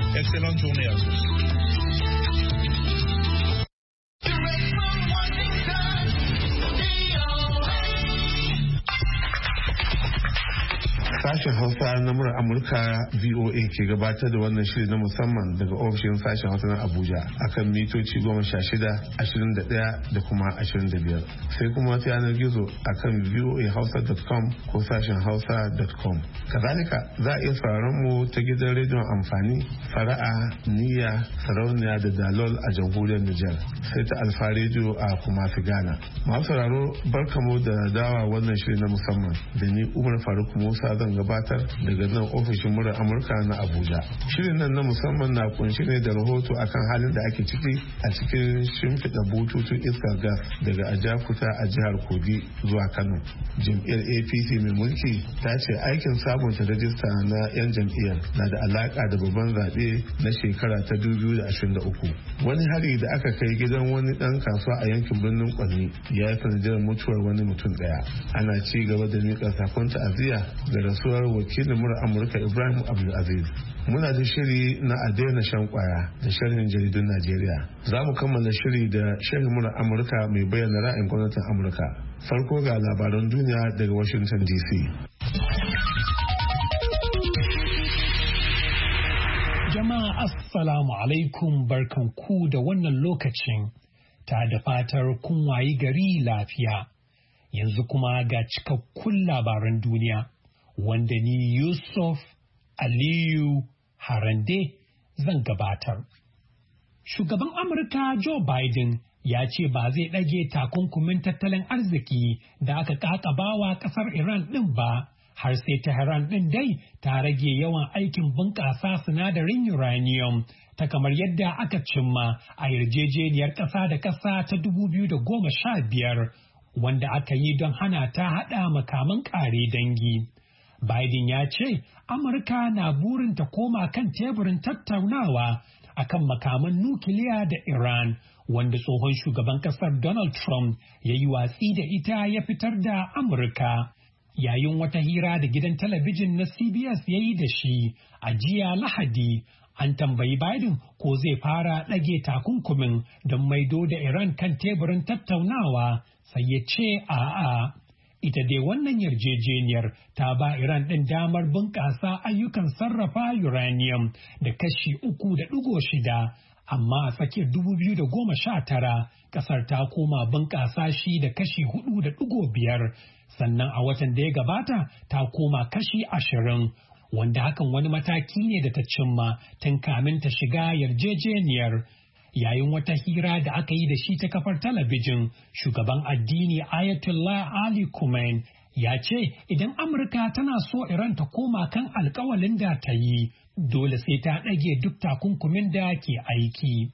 Excellente journée à tous. Sashen Hausa na murar Amurka VOA ke gabatar da wannan shiri na musamman daga ofishin sashen Hausa na Abuja akan mitoci 16, 21 da kuma 25. Sai kuma ta yanar gizo akan voahausa.com ko sashen hausa.com. Kazalika za a iya sauraron mu ta gidan rediyon amfani Fara'a, Niyya, Sarauniya da Dalol a jamhuriyar Nijar. Sai ta Alfa rediyo a Kumasi Ghana. Masu sauraro barkamu da dawa wannan shiri na musamman da ni Umar Faruk Musa zan gabatar daga nan ofishin murar Amurka na Abuja. Shirin nan na musamman na kunshi ne da rahoto akan halin da ake ciki a cikin shimfiɗa bututun iskar gas daga Ajakuta a jihar Kogi zuwa Kano. Jam'iyyar APC mai mulki ta ce aikin sabunta rajista na 'yan jam'iyyar na da alaka da babban zaɓe na shekara ta 2023. Wani hari da aka kai gidan wani ɗan kasuwa a yankin birnin Kwanni ya yi sanadiyar mutuwar wani mutum ɗaya. Ana ci gaba da miƙa sakon ta'aziyya ga rasuwar wakilin murar Amurka Ibrahim Abdulaziz. Muna da shiri na a daina shan kwaya da sharhin jaridun Najeriya. Za mu kammala shiri da sharhin murar Amurka mai bayyana ra'ayin gwamnatin Amurka. Farko ga labaran duniya daga Washington DC. Jama'a assalamu alaikum, barkanku da wannan lokacin. Ta da fatar kun wayi gari lafiya. Yanzu kuma ga cikakkun labaran duniya wanda ni Yusuf Aliyu Harande zan gabatar. Shugaban Amurka Joe Biden ya ce ba zai ɗage takunkumin tattalin arziki da aka ƙaƙabawa ƙasar Iran ɗin ba, har sai Tehran ɗin dai ta rage yawan aikin bunƙasa sinadarin uranium ta kamar yadda aka cimma a yarjejeniyar ƙasa da ƙasa ta 2015 wanda aka yi don hana ta haɗa makaman ƙare dangi. Biden ya ce Amurka na burin ta koma kan teburin tattaunawa akan makaman nukiliya da Iran, wanda tsohon shugaban ƙasar Donald Trump ya yi watsi da ita ya fitar da Amurka. Yayin wata hira da gidan talabijin na CBS ya yi da shi a jiya Lahadi, an tambayi Biden ko zai fara ɗage takunkumin don maido da Iran kan teburin tattaunawa, sai ya ce a'a. Ita dai wannan yarjejeniyar ta ba Iran ɗin damar bunƙasa ayyukan sarrafa uranium da kashi 3.6, amma a tsakiyar 2019 ƙasar ta koma bunƙasa shi da kashi 4.5, sannan a watan da ya gabata ta koma kashi 20, wanda hakan wani mataki ne da ta cimma tun kamin ta shiga yarjejeniyar. Yayin wata hira da aka yi da shi ta kafar talabijin, shugaban addini Ayatollah Ali Khamenei ya ce idan Amurka tana so Iran ta koma kan alkawalin da ta yi, dole sai ta ɗage duk takunkumin da ke aiki.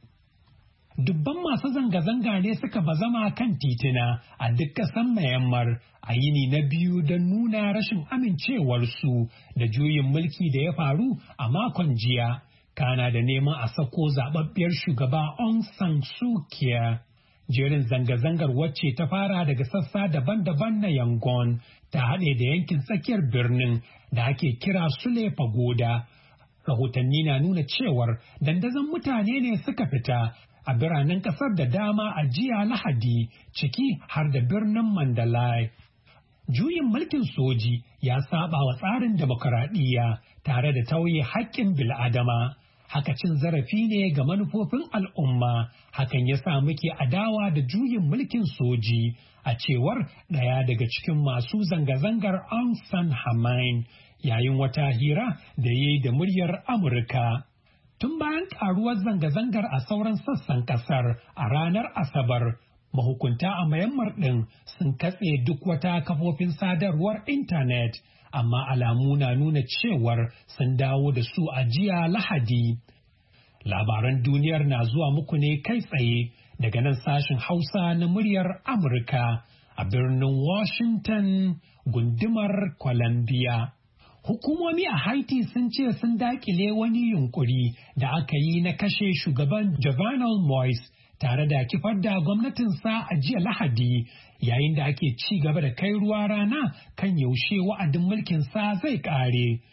Dubban masu zanga-zanga ne suka bazama kan titina a duk ƙasar Myanmar a yini na biyu don nuna rashin amincewarsu da juyin mulki da ya faru a makon jiya. Kana da neman a sako zababbiyar shugaba Aung San Suu Kyi. Jerin zanga-zangar wacce ta fara daga sassa daban-daban na Yangon ta haɗe da yankin tsakiyar birnin da ake kira Sule Pagoda. Rahotanni na nuna cewar dandazon mutane ne suka fita a biranen ƙasar da dama a jiya Lahadi, ciki har da birnin Mandalay. Juyin mulkin soji ya saba wa tsarin demokaradiyya tare da tauye haƙƙin bil'adama. Haka cin zarafi ne ga manufofin al'umma, hakan ya sa muke adawa da juyin mulkin soji, a cewar ɗaya daga cikin masu zanga-zangar Aung San Hamain yayin wata hira da ya yi da muryar Amurka. Tun bayan ƙaruwar zanga-zangar a sauran sassan ƙasar a ranar Asabar, mahukunta a Myanmar ɗin sun katse duk wata kafofin sadarwar intanet. Amma alamu na nuna cewar sun dawo da su a jiya Lahadi. Labaran duniyar na zuwa muku ne kai tsaye daga nan sashen Hausa na muryar Amurka a birnin Washington, gundumar Columbia. Hukumomi a Haiti sun ce sun dakile wani yunkuri da aka yi na kashe shugaban Jovenel Moise tare da kifar da gwamnatinsa a jiya Lahadi, yayin da ake ci gaba da kai ruwa rana kan yaushe wa'adin mulkinsa zai ƙare.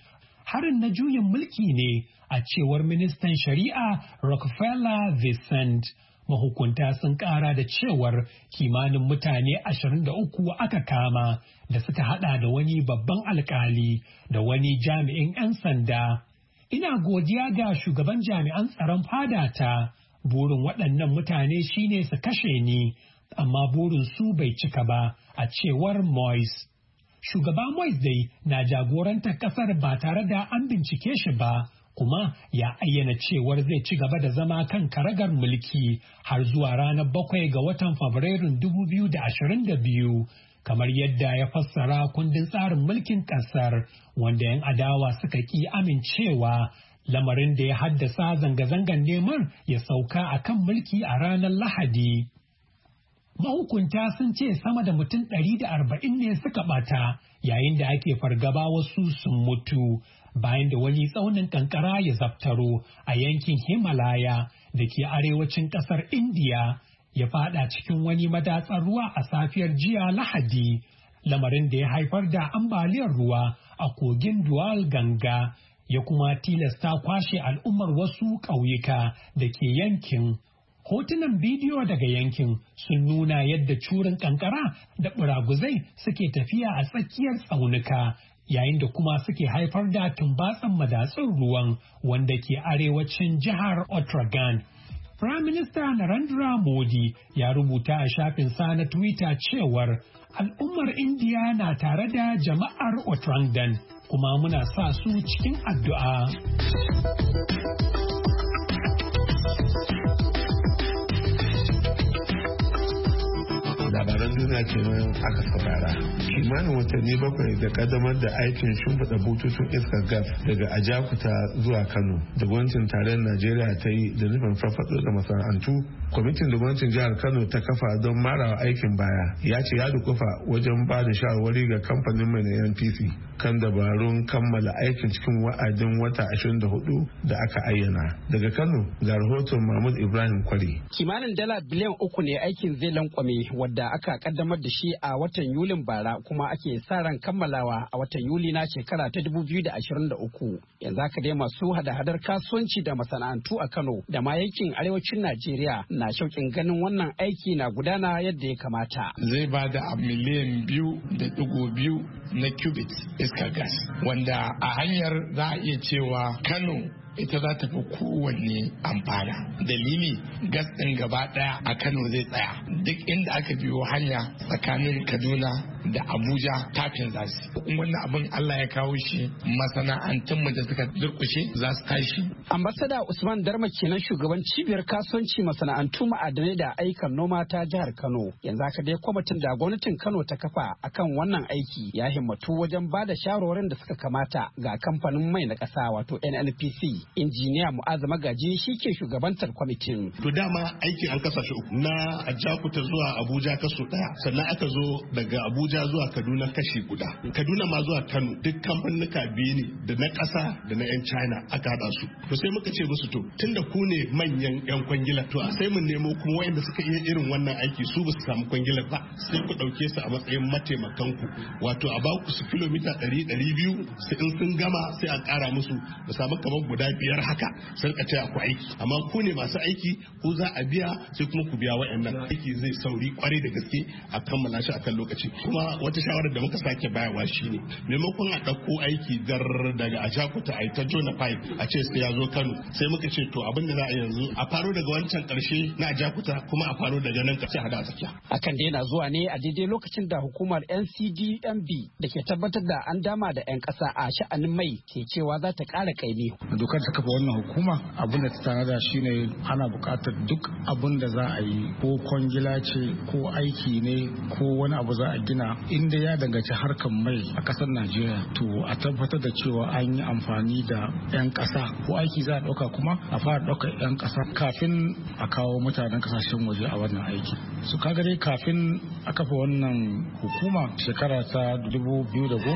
harin na juyin mulki ne a cewar ministan shari'a Rockefeller Vincent. Mahukunta sun ƙara da cewar kimanin mutane 23 aka kama da suka hada da wani babban alkali da wani jami'in 'yan sanda. Ina godiya ga shugaban jami'an tsaron fadata. Burin waɗannan mutane shine su kashe ni, amma burin su bai cika ba, a cewar Moise. Shugaba Moise dai na jagorantar ƙasar ba tare da an bincike shi ba, kuma ya ayyana cewar zai ci gaba da zama kan karagar mulki har zuwa ranar 7 ga watan Fabrairun 2022. Kamar yadda ya fassara kundin tsarin mulkin ƙasar, wanda 'yan adawa suka ƙi amincewa, lamarin da ya haddasa zanga-zangar neman ya sauka a kan mulki a ranar Lahadi. Mahukunta sun ce sama da mutum 140 ne suka ɓata, yayin da ake fargaba wasu sun mutu bayan da wani tsaunin kankara ya zaftaro a yankin Himalaya da ke arewacin ƙasar Indiya ya fada cikin wani madatsar ruwa a safiyar jiya Lahadi, lamarin da ya haifar da ambaliyar ruwa a kogin Dual Ganga ya kuma tilasta kwashe al'ummar wasu ƙauyuka da ke yankin. Hotunan bidiyo daga yankin sun nuna yadda curin kankara da buraguzai suke tafiya a tsakiyar tsaunuka, yayin da kuma suke haifar da tumbatsan madatsun ruwan wanda ke arewacin jihar Uttarakhand. Prime Minister Narendra Modi ya rubuta a shafinsa na Twitter cewar al'ummar Indiya na tare da jama'ar Uttarakhand kuma muna sa su cikin addu'a. Labaran duniya kenan aka saurara. Kimanin watanni 7 da kaddamar da aikin shimfiɗa bututun iskar gas daga Ajakuta zuwa Kano da gwamnatin tarayyar Najeriya ta yi da nufin farfaɗo da masana'antu, kwamitin da gwamnatin jihar Kano ta kafa don marawa aikin baya ya ce ya dukufa wajen ba da shawarwari ga kamfanin mai na NPC kan dabarun kammala aikin cikin wa'adin wata 24 da aka ayyana. Daga Kano ga rahoton Mahmud Ibrahim Kwari. Kimanin dala biliyan 3 ne aikin zai lankwame wadda aka kaddamar da shi a watan Yulin bara kuma ake sa ran kammalawa a watan Yuli na shekara ta 2023. Yanzu haka dai masu hada-hadar kasuwanci da masana'antu a Kano da ma yankin arewacin Najeriya na shauƙin ganin wannan aiki na gudana yadda ya kamata. Zai ba da miliyan 2.2 na cubit iskar gas, wanda a hanyar za a iya cewa Kano ita za ta fi kowanne amfana. Dalili gas ɗin gaba ɗaya a Kano zai tsaya. Duk inda aka biyo hanya tsakanin Kaduna da Abuja tafin za su. Wannan abin Allah ya kawo shi masana'antunmu da suka durkushe za su tashi. Ambasada Usman Darma kenan shugaban cibiyar kasuwanci masana'antu ma'adanai da ayyukan noma ta jihar Kano. Yanzu haka dai kwamitin da gwamnatin Kano ta kafa akan wannan aiki ya himmatu wajen ba da shawarwarin da suka kamata ga kamfanin mai na ƙasa wato NNPC. Injiniya Mu'azza Magaji shi ke shugabantar kwamitin. To dama aiki an kasa shi uku. Na Ajakuta zuwa Abuja kaso ɗaya, sannan aka zo daga Abuja zuwa Kaduna kashi guda. Kaduna ma zuwa Kano duk kamfanuka biyu ne da na ƙasa da na 'yan China aka haɗa su. To sai muka ce musu to tunda ku ne manyan 'yan kwangila to sai mun nemo kuma wayanda suka iya irin wannan aiki su ba su samu kwangilar ba sai ku ɗauke su a matsayin mataimakan ku. Wato a baku su kilomita 100-200 sai in sun gama sai a ƙara musu da samu kamar guda 5 haka sai ka taya ku aiki. Amma ku ne masu aiki ku za a biya sai kuma ku biya wayannan. Aiki zai sauri kwarai da gaske a kammala shi akan lokaci. Kuma wata shawarar da muka sake bayarwa shine maimakon a ɗauko aiki daga Ajakuta a ta jona pipe a ce sai ya zo Kano sai muka ce to abin da za a yanzu a faro daga wancan ƙarshe na Ajakuta kuma a faro daga nan ƙarshe hada a tsakiya. Hakan dai na zuwa ne a daidai lokacin da hukumar NCDMB da ke tabbatar da an dama da 'yan ƙasa a sha'anin mai ke cewa za ta ƙara ƙaimi. Dokar ta kafa wannan hukuma abin da ta tanada shine ana buƙatar duk abin da za a yi ko kwangila ce ko aiki ne ko wani abu za a gina inda ya danganci harkar mai a ƙasar Najeriya to a tabbatar da cewa an yi amfani da 'yan ƙasa ko aiki za a ɗauka kuma a fara ɗaukar 'yan ƙasa kafin a kawo mutanen ƙasashen waje a wannan aiki. Su kaga dai kafin a kafa wannan hukuma shekara ta 2010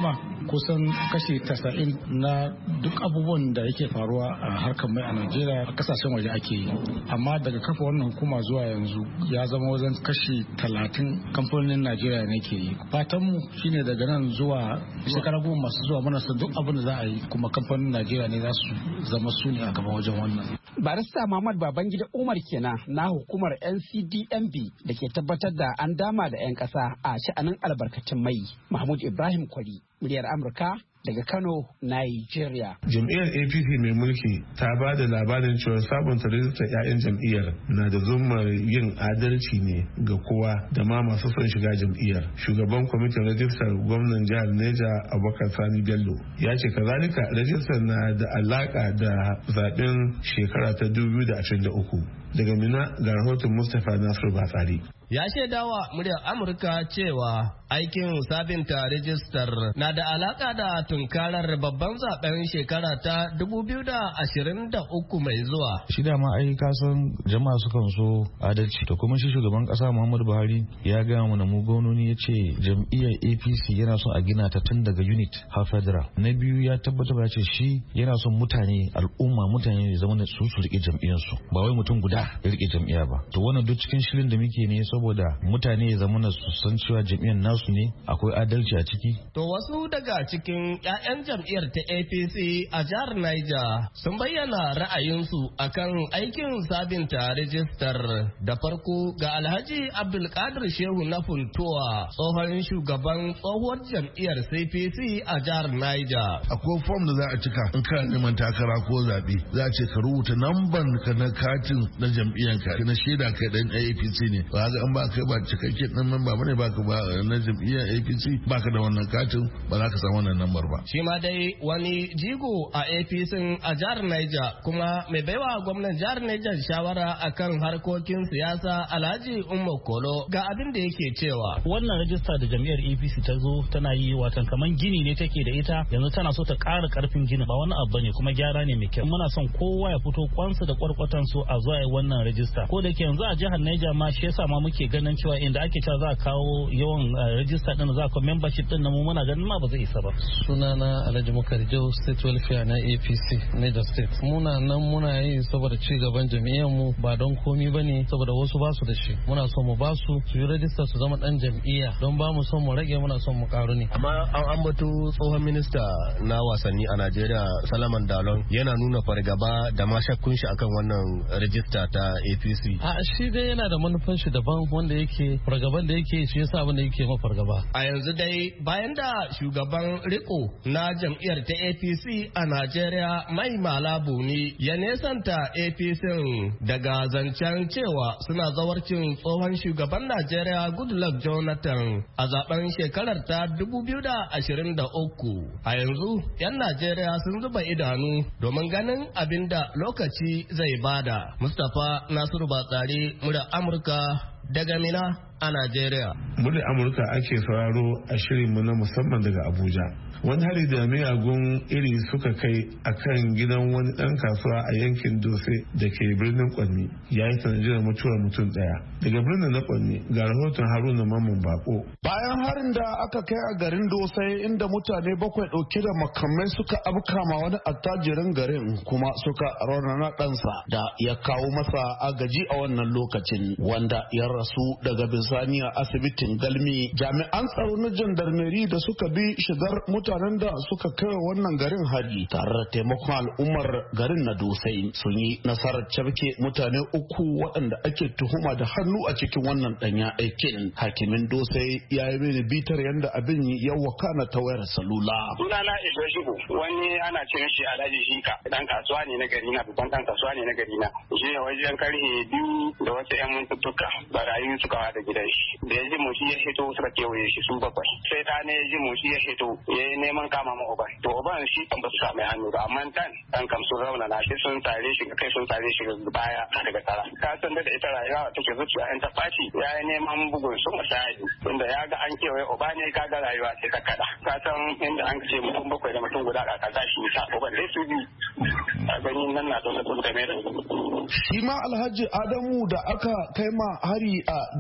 kusan kashi 90 na duk abubuwan da yake faruwa a harkar mai a Najeriya a kasashen waje ake yi. Amma daga kafa wannan hukuma zuwa yanzu ya zama wajen kashi 30 kamfanonin Najeriya ne ke yi. Fatanmu shine daga nan zuwa shekara 10 masu zuwa muna son duk abin da za a yi kuma kamfanonin Najeriya ne za su zama su ne a gaba wajen wannan. Barista Muhammad Babangida Umar kenan na hukumar NCDMB da ke tabbatar da an dama da 'yan ƙasa a sha'anin albarkatun mai. Mahmud Ibrahim Kwari, muryar Amurka daga Kano, Nigeria. Jam'iyyar APC mai mulki ta ba da labarin cewa sabunta rajistar 'ya'yan jam'iyyar na da zumar yin adalci ne ga kowa da ma masu son shiga jam'iyyar. Shugaban kwamitin rajistar gwamnan jihar Neja Abubakar Sani Bello ya ce kazalika rajistar na da alaka da zaben shekara ta 2023. Daga Mina ga rahoton Mustapha Nasiru Batsari. Ya shaidawa muryar Amurka cewa aikin sabinta rijistar na da alaka da tunkarar babban zaben shekara ta 2023 mai zuwa. Shi dama ai kasan jama'a sukan so adalci to kuma shi shugaban kasa Muhammadu Buhari ya gaya mana mu gwamnoni ya ce jam'iyyar APC yana son a gina ta tun daga unit har federal. Na biyu ya tabbatar ya ce shi yana son mutane al'umma mutane ya zama da su rike jam'iyyarsu ba wai mutum guda ya rike jam'iyya ba. To wannan duk cikin shirin da muke ne saboda mutane ya zama su san cewa jam'iyyar nasu ne akwai adalci a ciki. To wasu daga cikin 'ya'yan jam'iyyar ta APC a jihar Niger sun bayyana ra'ayinsu akan aikin sabinta rijistar. Da farko ga Alhaji Abdulkadir Shehu na Funtuwa tsohon shugaban tsohuwar jam'iyyar CPC a jihar Niger. Akwai fom da za a cika in kana neman takara ko zaɓe za a ce ka rubuta namban ka na katin na jam'iyyarka na shaida kai dan APC ne. Ba ga an ba kai ba cikakken dan memba bane ba ka ba na jam'iyyar APC ba ka da wannan katin ba za ka samu wannan lambar ba. Shi ma dai wani jigo a APC a jihar Niger kuma mai baiwa gwamnan jihar Niger shawara akan harkokin siyasa Alhaji Umar Kolo ga abin da yake cewa. Wannan rajista da jam'iyyar APC ta zo tana yi watan kaman gini ne take da ita yanzu tana so ta ƙara ƙarfin gini ba wani abu ne kuma gyara ne mai kyau. Muna son kowa ya fito kwansu da kwarkwatan su a zuwa wannan rajista. Ko da ke yanzu a jihar Niger ma shi yasa ma muke ganin cewa inda ake cewa za a kawo yawan rajista din za a kawo membership din mu muna ganin ma ba zai isa ba. Sunana Alhaji Mukari Jau State Welfare na APC Niger State. Muna nan muna yi saboda ci gaban jami'an mu ba don komi bane saboda wasu basu da shi. Muna so mu basu su yi rajista su zama dan jam'iyya don ba mu son mu rage muna son mu karu ne. Amma an ambato tsohon minista na wasanni a Najeriya Salaman Dalon yana nuna fargaba da ma shakkun shi akan wannan rajista ta APC. A shi dai yana da manufan shi daban wanda yake fargaban da yake shi yasa abin da yake mafargaba. A yanzu dai bayan da shugaban riko na jam'iyyar ta APC a Najeriya Mai Mala Buni ya nesanta APC daga zancen cewa suna zawarcin tsohon shugaban Najeriya Goodluck Jonathan a zaben shekarar ta 2023. A yanzu 'yan Najeriya sun zuba idanu domin ganin abin da lokaci zai bada. Mustapha Nasiru Batsari, murar Amurka daga Mina a Najeriya. Muryar Amurka ake sauraro a shirinmu na musamman daga Abuja. Wani hari da miyagun iri suka kai a kan gidan wani ɗan kasuwa a yankin Dose da ke birnin Kwanni ya yi sanadiyar mutuwar mutum ɗaya. Daga birnin na Kwanni ga rahoton Haruna Mamman Bako. Bayan harin da aka kai a garin Dose inda mutane 7 ɗauke da makamai suka abkama wani attajirin garin kuma suka raunana ɗansa da ya kawo masa agaji a wannan lokacin wanda ya rasu daga bisani a asibitin Galmi. Jami'an tsaro na jandarmeri da suka bi shigar mutanen da suka kai wannan garin hari tare da taimakon al'ummar garin na Dosai sun yi nasarar cafke mutane 3 waɗanda ake tuhuma da hannu a cikin wannan ɗanya aikin. Hakimin Dosai ya yi mini bitar yadda abin ya wakana ta wayar salula. Sunana Ido Shigo, wani ana ce shi Alhaji Shika, dan kasuwa ne na gari na, babban dan kasuwa ne na gari na. Shi ne wajen karfe 2 da wasu 'yan mintuttuka barayi suka wada gidan shi. Da ya ji moshi ya hito suka kewaye shi su 7. Sai ta ne ya ji moshi ya hito ya yi neman kama ma uban. To uban shi kan ba su kama hannu ba, amma dan kam sun rauna na shi sun tare shi kai sun tare shi baya daga tara. Ka san da ita rayuwa take zuciya in ta faci ya yi neman bugun su misali. Tunda ya ga an kewaye uba ne ka ga rayuwa sai ka kada. Ka san inda an ce mutum 7 da mutum guda ka tashi ta uban dai su bi. A ganin nan na da sun game da. Shi ma Alhaji Adamu da aka kai ma hari a gidansa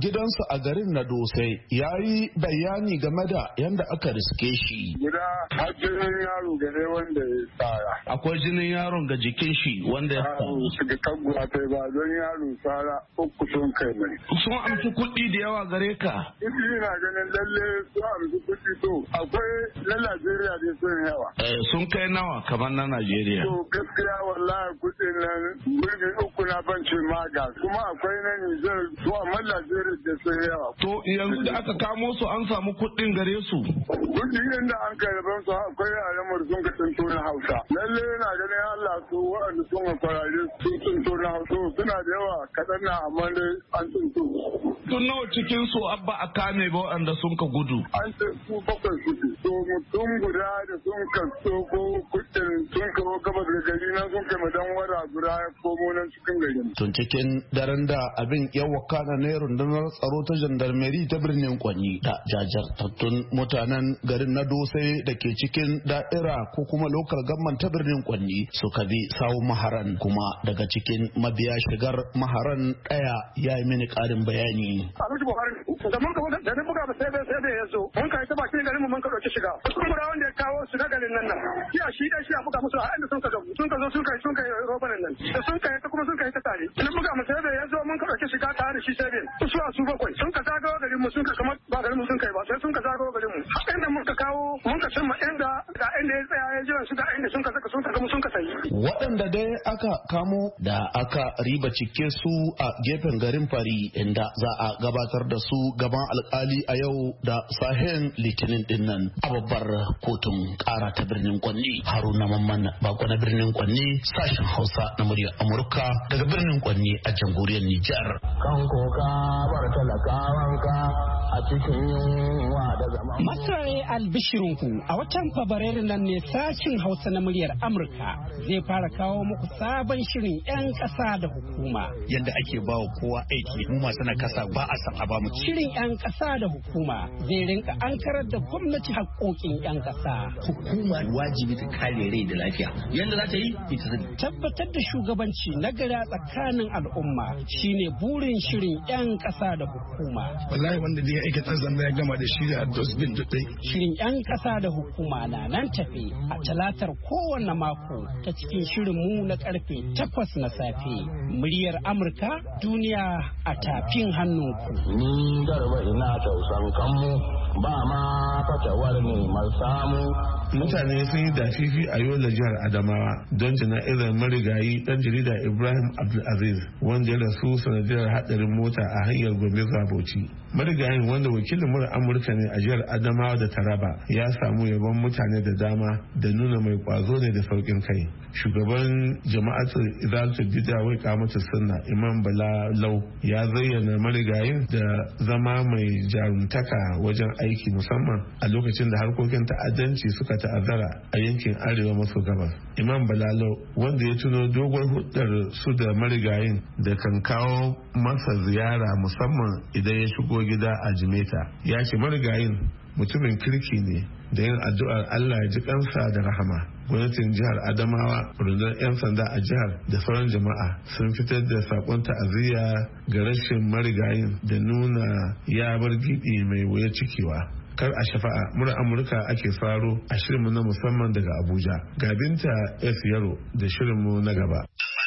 a garin na Dosai ya yi bayani game da yadda aka riske shi. Guda har jinin yaro gare wanda ya tsara. Akwai jinin yaron ga jikin shi wanda ya tsara. Su ga kagwa ta ba don yaro tsara 3 sun kai mai. Sun amshi kuɗi da yawa gare ka. Kuɗi na ganin lalle sun amshi kuɗi to akwai na Najeriya dai sun yawa. Sun kai nawa kamar na Najeriya. To gaskiya wallahi kuɗin nan gurbi 3 na ban ce maga kuma akwai na Nijar to amma Najeriya da sun yawa. To yanzu da aka kamo su an samu kuɗin gare su. Kuɗi inda an kai rabon su akwai alamar sun ka tunto na Hausa. Lalle yana ganin Allah su waɗanda sun ka kwarare sun tunto na Hausa suna da yawa kaɗan na amma dai an tunto. Tun nawa cikin su abba a kame ba waɗanda sun ka gudu. An ce su 7 suke. To mutum guda da sun ka ko kuɗin sun kawo gabas da gari nan sun kai madan wara guda ya komo nan cikin gari. Tun cikin daren da abin ya wakana na rundunar tsaro ta jandarmeri ta birnin Kwanni da jajartattun mutanen garin na Dosai da ke cikin da'ira ko kuma lokal gamman ta birnin Kwanni suka bi sawun maharan kuma daga cikin mabiya shigar maharan ɗaya ya yi mini ƙarin bayani. Alhaji Buhari da mun gaba da buga ba sai da ya zo mun kai ta bakin garin mu mun ka dauki shiga kuma da wanda ya kawo su na garin nan shi ya buga musu a inda sun ka zo sun kai robanan nan da sun kai ta kuma sun kai ta tare mun buga mu sai da ya zo mun ka dauki shiga tare da shi sai su a su 7 sun ka zagawa garin mu sun ka kamar ba garin mu sun kai ba sai sun ka zagawa garin mu inda mun ka kawo mun ka cimma inda ya tsaya ya jira su da inda sun ka saka sun ka gama sun ka sayi waɗanda dai aka kamo da aka riba cike su a gefen garin Fari inda za a gabatar da su gaban alkali a yau da sahen litinin dinnan a babbar kotun kara ta birnin Kwanni. Haruna Mamman bako na birnin Kwanni, sashen Hausa na muryar Amurka daga birnin Kwanni a jamhuriyar Nijar. Kan koka bar talakawanka a cikin yunwa da zama. Masarai albishirinku a watan Fabrairu nan ne sashen Hausa na muryar Amurka zai fara kawo muku sabon shirin 'yan ƙasa da hukuma. Yanda ake ba wa kowa aiki mu masu na kasa ba a san a ba mu. Shirin 'yan ƙasa da hukuma zai rinka ankarar da gwamnati haƙoƙin 'yan ƙasa. Hukuma wajibi ta kare rai da lafiya. Yanda za ta yi ita zai. Tabbatar da shugabanci na gari a tsakanin al'umma shine burin shirin 'yan ƙasa da hukuma. Wallahi wanda da ya aikata zamba ya gama da shi da dosbin dudai. Shirin 'yan ƙasa da hukuma na nan tafe a talatar kowane mako ta cikin shirin mu na karfe 8 na safe. Muryar Amurka duniya a tafin hannunku. Ni garba ina tausan kanmu ba ma fatawar neman samu. Mutane sun yi dafifi a yola jihar Adamawa don jana'izar marigayi dan jarida Ibrahim Abdulaziz wanda ya rasu sanadiyar hadarin mota a hanyar Gombe zuwa Bauchi. Marigayin wanda wakilin murar Amurka ne a jihar Adamawa da Taraba ya samu yabon mutane da dama da nuna mai kwazo ne da saukin kai. Shugaban jama'atul Izalatul Bid'a wai kamata sunna Imam Bala Lau ya zayyana marigayin da zama mai jarumtaka wajen aiki musamman a lokacin da harkokin ta'addanci suka ta'azzara a yankin arewa maso gabas. Imam Balalo wanda ya tuno dogon hudar su da marigayin da kan kawo masa ziyara musamman idan ya shigo gida a Jimeta ya ce marigayin mutumin kirki ne da yin addu'ar Allah ya ji kansa da rahama. Gwamnatin jihar Adamawa, rundunar 'yan sanda a jihar da sauran jama'a sun fitar da sakon ta'aziyya ga rashin marigayin da nuna ya bar gibi mai wuya cikewa. Kar a shafa'a mura Amurka ake faro a shirinmu na musamman daga Abuja. Ga Binta F. Yaro da shirinmu na gaba.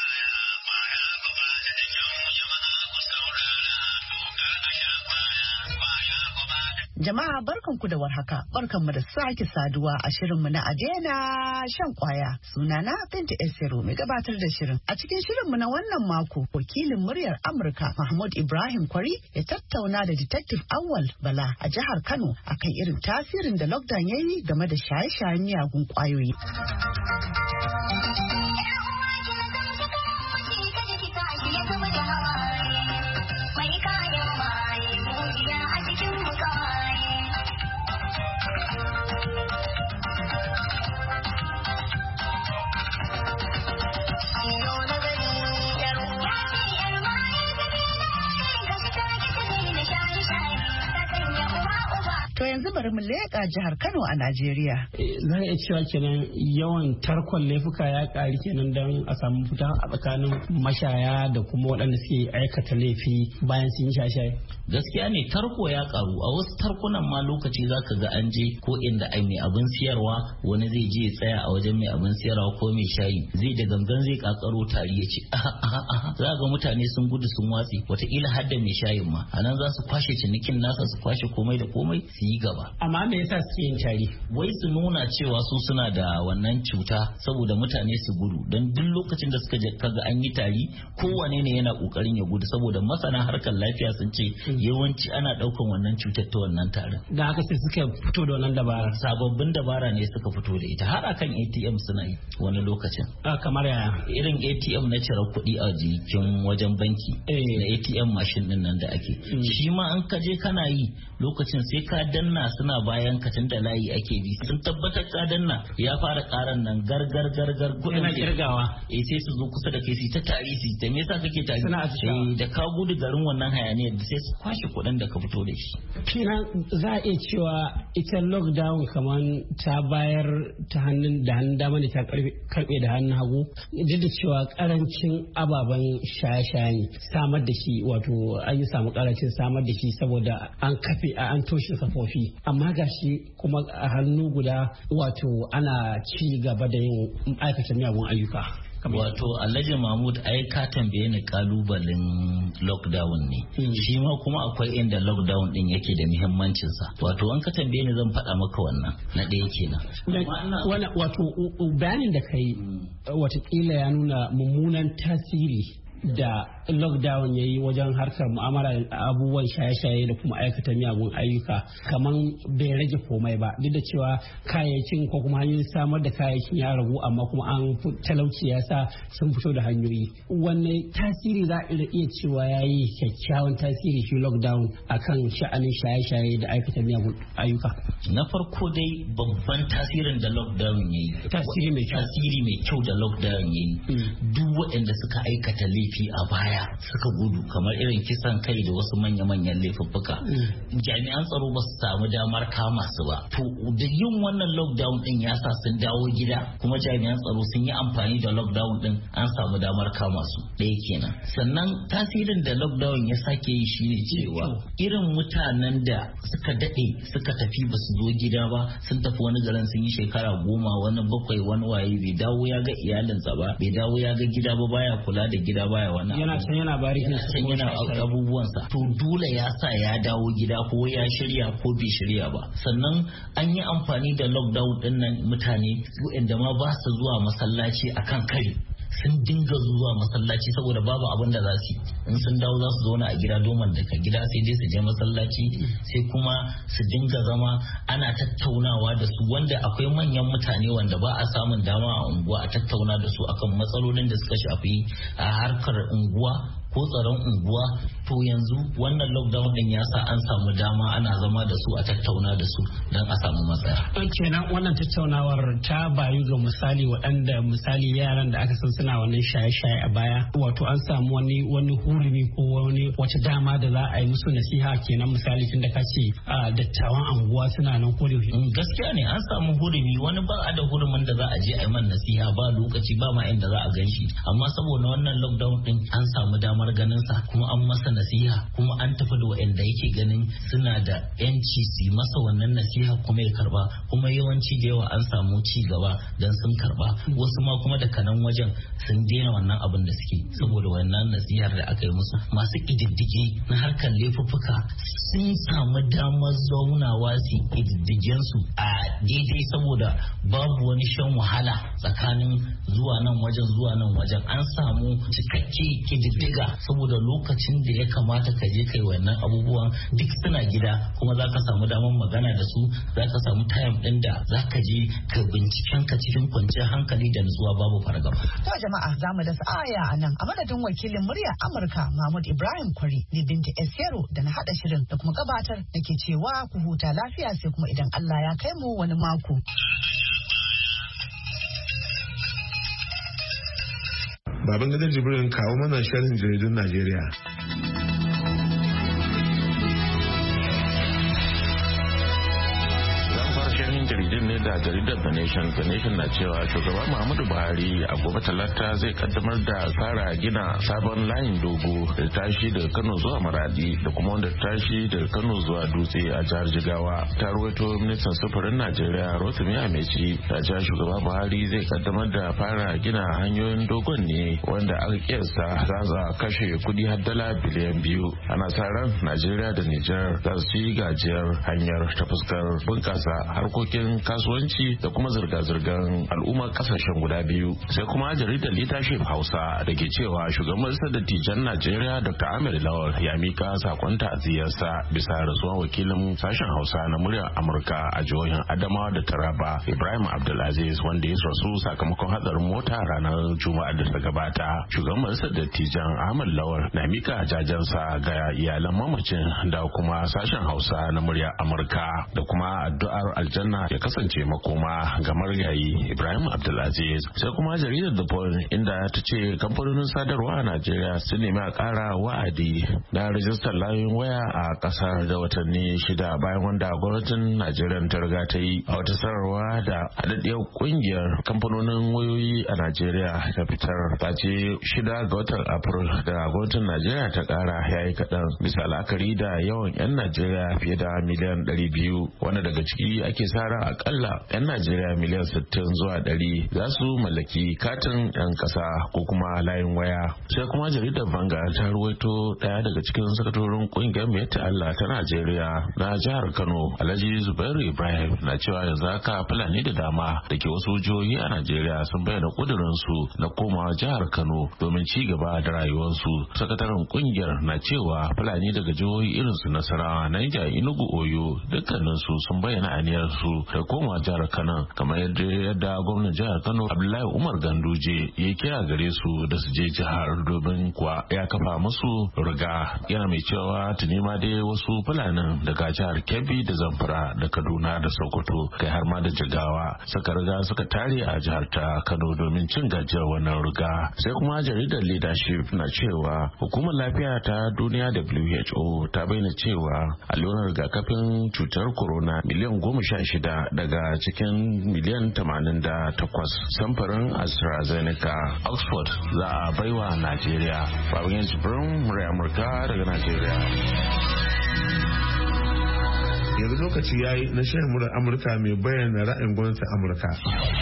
Jama'a barkanku da warhaka, barkanmu da sake saduwa a shirinmu na Adena shan kwaya. Sunana Binta Esero mai gabatar da shirin. A cikin shirinmu na wannan mako, wakilin muryar Amurka Mahmud Ibrahim Kwari ya tattauna da Detective Awal Bala a jihar Kano akan irin tasirin da lockdown ya yi game da shaye-shayen miyagun kwayoyi. yanzu bari mu leƙa jihar Kano a Najeriya. Zan iya cewa kenan yawan tarkon laifuka ya ƙari kenan don a samu fita a tsakanin mashaya da kuma waɗanda suke aikata laifi bayan sun yi shaye-shaye. Gaskiya ne tarko ya ƙaru a wasu tarkunan ma lokaci zaka ga an je ko inda ai mai abin siyarwa wani zai je ya tsaya a wajen mai abin siyarwa ko mai shayi zai da gangan zai kakaro tari ya ce za ga mutane sun gudu sun watse wataƙila har da mai shayin ma a nan za su kwashe cinikin nasa su kwashe komai da komai su yi gaba. Amma me yasa suke yin tari? Wai su nuna cewa su suna da wannan cuta saboda mutane su gudu don duk lokacin da suka kaga an yi tari kowane ne yana kokarin ya gudu saboda masana harkar lafiya sun ce yawanci ana daukan wannan cutar ta wannan tarin. Da haka sai suka fito da wannan dabara. Sababbin dabara ne suka fito da ita har akan ATM suna yi wani lokacin. Kamar yaya? Irin ATM na cire kuɗi a jikin wajen banki da ATM mashin din nan da ake. Shi ma an kaje kana yi lokacin sai ka danna suna bayan ka tun da layi ake bi sun tabbatar ka danna ya fara karan nan gargar kuɗin yana kirgawa sai su zo kusa da kai su ta tari su ta me yasa kake tari da ka gudu garin wannan hayaniyar da sai su kwashe kuɗin da ka fito da shi. Kina za a iya cewa ita lockdown kamar ta bayar ta hannun dama ne ta karbe da hannun hagu duk da cewa karancin ababen shaye-shaye samar da shi wato an yi samu karancin samar da shi saboda an kafe an toshe safofi amma gashi kuma a hannu guda wato ana ci gaba da yin aikata miyagun ayyuka. Wato Alhaji Mahmud ai ka tambaye ni kalubalen lockdown ne shi ma kuma akwai inda lockdown din yake da muhimmancin sa wato an ka tambaye ni zan faɗa maka wannan na ɗaya kenan wato bayanin da kai watakila ya nuna mummunan tasiri da lockdown ya yi wajen harkar mu'amala da abubuwan shaye-shaye da kuma aikata miyagun ayyuka kamar bai rage komai ba duk da cewa kayayyakin ko kuma hanyoyin samar da kayayyakin ya ragu amma kuma an talauci ya sa sun fito da hanyoyi wanne tasiri za a iya cewa ya yi kyakkyawan tasiri shi lockdown akan sha'anin shaye-shaye da aikata miyagun ayyuka. Na farko dai babban tasirin da lockdown ya yi tasiri mai kyau da lockdown ya yi duk waɗanda suka aikata laifi a baya suka gudu kamar irin kisan kai da wasu manya-manyan laifuffuka jami'an tsaro ba su samu damar kama su ba to da yin wannan lockdown din ya sa sun dawo gida kuma jami'an tsaro sun yi amfani da lockdown din an samu damar kama su ɗaya kenan sannan tasirin da lockdown ya sake yi shine cewa irin mutanen da suka daɗe suka tafi ba su zo gida ba sun tafi wani garin sun yi shekara 10 wani 7 wani waye bai dawo ya ga iyalinsa ba bai dawo ya ga gida ba baya kula da gida baya wannan yana can yana bari yana abubuwansa to dole ya sa ya dawo gida ko ya shirya ko bai shirya ba sannan an yi amfani da lockdown din nan mutane waɗanda ma ba su zuwa masallaci akan kari sun dinga zuwa masallaci saboda babu abin da za su in sun dawo za su zauna a gida domin daga gida sai dai su je masallaci sai kuma su dinga zama ana tattaunawa da su wanda akwai manyan mutane wanda ba a samun dama a unguwa a tattauna da su akan matsalolin da suka shafi a harkar unguwa ko tsaron unguwa to yanzu wannan lockdown din ya sa an samu dama ana zama da su a tattauna da su don a samu matsaya. Kenan wannan tattaunawar ta bayu ga waɗanda misali yaran da aka san suna wannan shaye-shaye a baya wato an samu wani hurumi ko wata dama da za a yi musu nasiha kenan misali tun da ka ce dattawan anguwa suna nan ko da gaskiya ne an samu hurumi wani ba a da hurumin da za a je a yi man nasiha ba lokaci ba ma inda za a gan shi amma saboda wannan lockdown din an samu dama damar ganin sa kuma an masa nasiha kuma an tafi da waɗanda yake ganin suna da yanci su masa wannan nasiha kuma ya karba kuma yawanci da yawa an samu ci gaba dan sun karba wasu ma kuma daga nan wajen sun daina wannan abin da suke saboda wannan nasihar da aka yi musu masu kididdige na harkar laifuffuka sun samu damar zaunawa su kididdigen su a daidai saboda babu wani shan wahala tsakanin zuwa nan wajen an samu cikakke kididdiga saboda lokacin da ya kamata ka je kai wannan abubuwan duk suna gida kuma za ka samu damar magana da su za ka samu time din da za ka je ka binciken ka cikin kwanciyar hankali da nutsuwa babu fargaba. To jama'a za mu da aya a nan a madadin wakilin muryar Amurka Mahmud Ibrahim Kwari ne Binta Esero da na hada shirin da kuma gabatar nake cewa ku huta lafiya sai kuma idan Allah ya kai mu wani mako. Baban gidan Jibrin kawo mana sharhin jaridun Najeriya. jaridun ne da jaridar The Nation na cewa shugaba Muhammadu Buhari a gobe talata zai kaddamar da fara gina sabon layin dogo da tashi daga Kano zuwa Maradi da kuma wanda tashi daga Kano zuwa Dutse a jihar Jigawa. Ta ruwaito ministan sufurin Najeriya Rotimi Amechi ta ce shugaba Buhari zai kaddamar da fara gina hanyoyin dogon ne wanda aka kiyasta za a kashe kudi har dala biliyan 2. Ana sa ran Najeriya da Nijar za su ci gajiyar hanyar ta fuskar bunkasa harkokin kasuwanci da kuma zirga-zirgar al'ummar kasashen guda biyu. Sai kuma jaridar Leadership Hausa da ke cewa shugaban majalisar dattijan Najeriya Dr. Ahmed Lawal ya mika sakon ta'aziyarsa bisa rasuwar wakilin sashen Hausa na muryar Amurka a jihohin Adamawa da Taraba Ibrahim Abdulaziz wanda ya rasu sakamakon hatsarin mota ranar Juma'a da ta gabata. Shugaban majalisar dattijan Ahmed Lawal na mika jajansa ga iyalan mamacin da kuma sashen Hausa na muryar Amurka da kuma addu'ar aljanna ya kasance makoma ga marigayi Ibrahim Abdulaziz. Sai kuma jaridar The Point inda ta ce kamfanonin sadarwa a Najeriya su nemi a ƙara wa'adi na rajistar layin waya a ƙasar da watanni 6 bayan wanda gwamnatin Najeriya ta riga ta yi. A wata sanarwa da haɗaɗɗiyar ƙungiyar kamfanonin wayoyi a Najeriya ta fitar ta ce 6 ga watan Afril da gwamnatin Najeriya ta ƙara yayi kaɗan bisa la'akari da yawan 'yan Najeriya fiye da miliyan 200 wanda daga ciki ake sa ran akalla 'yan Najeriya miliyan 60 zuwa 100 za su mallaki katin 'yan ƙasa ko kuma layin waya. Sai kuma jaridar Vanguard ta ruwaito ɗaya daga cikin sakatorin ƙungiyar Mai Allah ta Najeriya na jihar Kano Alhaji Zubairu Ibrahim na cewa yanzu haka Fulani da dama da ke wasu jihohi a Najeriya sun bayyana ƙudurinsu na komawa jihar Kano domin ci gaba da rayuwarsu. Sakataren ƙungiyar na cewa Fulani daga jihohi irin su Nasarawa, Niger, Enugu, Oyo dukkaninsu sun bayyana aniyarsu da komawa jihar Kano kamar yadda gwamnan jihar Kano Abdullahi Umar Ganduje ya kira gare su da su je jihar domin kuwa ya kafa musu riga. Yana mai cewa tuni ma dai wasu Fulanin daga jihar Kebbi da Zamfara da Kaduna da Sokoto kai har ma da Jigawa suka riga suka tare a jihar ta Kano domin cin gajiyar wannan riga. Sai kuma jaridar Leadership na cewa hukumar lafiya ta duniya WHO ta bayyana cewa allurar rigakafin cutar corona miliyan 16 daga cikin miliyan 88 samfurin AstraZeneca Oxford za a baiwa Najeriya. Babban yanzu Birnin Murai Amurka daga Najeriya. Yanzu lokaci ya yi na shirin murar Amurka mai bayyana ra'ayin gwamnatin Amurka.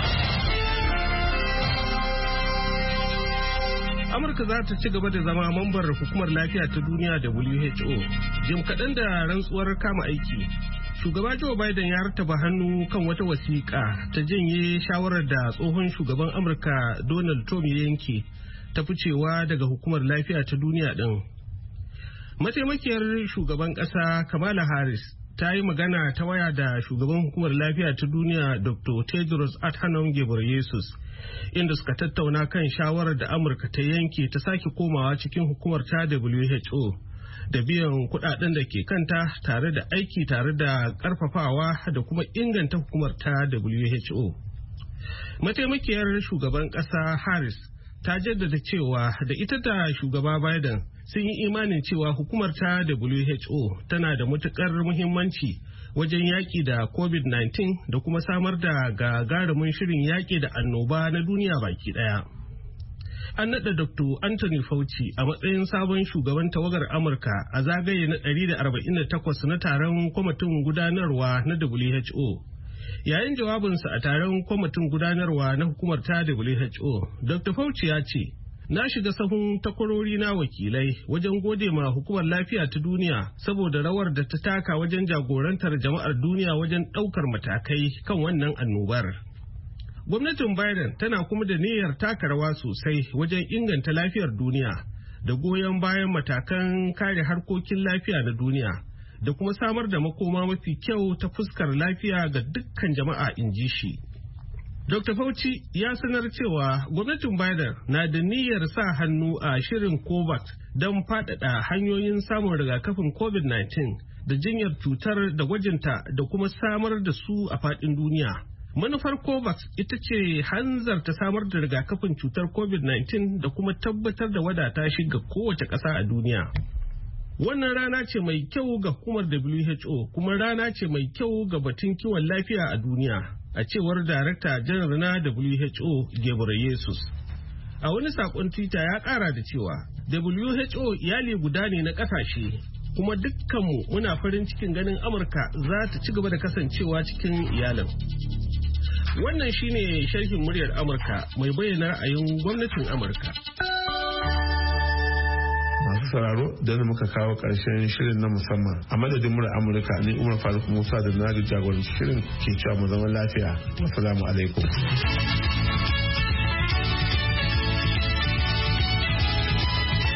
Amurka za ta ci gaba da zama mambar hukumar lafiya ta duniya WHO. Jim kaɗan da rantsuwar kama aiki, shugaba Joe Biden ya rattaba hannu kan wata wasiƙa ta janye shawarar da tsohon shugaban Amurka Donald Trump ya yanke ta ficewa daga hukumar lafiya ta duniya ɗin. Mataimakiyar shugaban ƙasa Kamala Harris ta yi magana ta waya da shugaban hukumar lafiya ta duniya Dr. Tedros Adhanom Ghebreyesus inda suka tattauna kan shawarar da Amurka ta yanke ta sake komawa cikin hukumar ta WHO da biyan kudaden da ke kanta tare da aiki tare da karfafawa da kuma inganta hukumar ta WHO. Mataimakiyar shugaban kasa Harris ta jaddada cewa da ita da shugaba Biden sun yi imanin cewa hukumar ta WHO tana da matukar muhimmanci wajen yaƙi da COVID-19 da kuma samar da gagarumin shirin yaƙi da annoba na duniya baki ɗaya. An naɗa Dr. Anthony Fauci a matsayin sabon shugaban tawagar Amurka a zagaye na 148 na taron kwamitin gudanarwa na WHO. Yayin jawabinsa a taron kwamitin gudanarwa na hukumar ta WHO, Dr. Fauci ya ce, na shiga sahun takwarori na wakilai wajen gode ma hukumar lafiya ta duniya saboda rawar da ta taka wajen jagorantar jama'ar duniya wajen ɗaukar matakai kan wannan annobar. Gwamnatin Biden tana kuma da niyyar taka rawa sosai wajen inganta lafiyar duniya da goyon bayan matakan kare harkokin lafiya na duniya da kuma samar da makoma mafi kyau ta fuskar lafiya ga dukkan jama'a, in ji shi. Dr. Fauci ya sanar cewa gwamnatin Biden na da niyyar sa hannu a shirin COVAX don faɗaɗa hanyoyin samun rigakafin COVID-19 da jinyar cutar da gwajinta da kuma samar da su a faɗin duniya. Manufar COVAX ita ce hanzarta samar da rigakafin cutar COVID-19 da kuma tabbatar da wadata shi ga kowace ƙasa a duniya. Wannan rana ce mai kyau ga hukumar WHO kuma rana ce mai kyau ga batun kiwon lafiya a duniya, a cewar Darakta Janar na WHO Ghebreyesus. A wani sakon Twitter ya kara da cewa WHO iyali guda ne na kasashe, kuma dukkanmu muna farin cikin ganin Amurka za ta ci gaba da kasancewa cikin iyalin. Wannan shine sharhin muryar Amurka mai bayyana ra'ayin gwamnatin Amurka. Masu sauraro da muka kawo ƙarshen shirin na musamman a madadin murar Amurka ne Umar Faruk Musa da na jagoranci shirin ke cewa mu zama lafiya. Assalamu alaikum.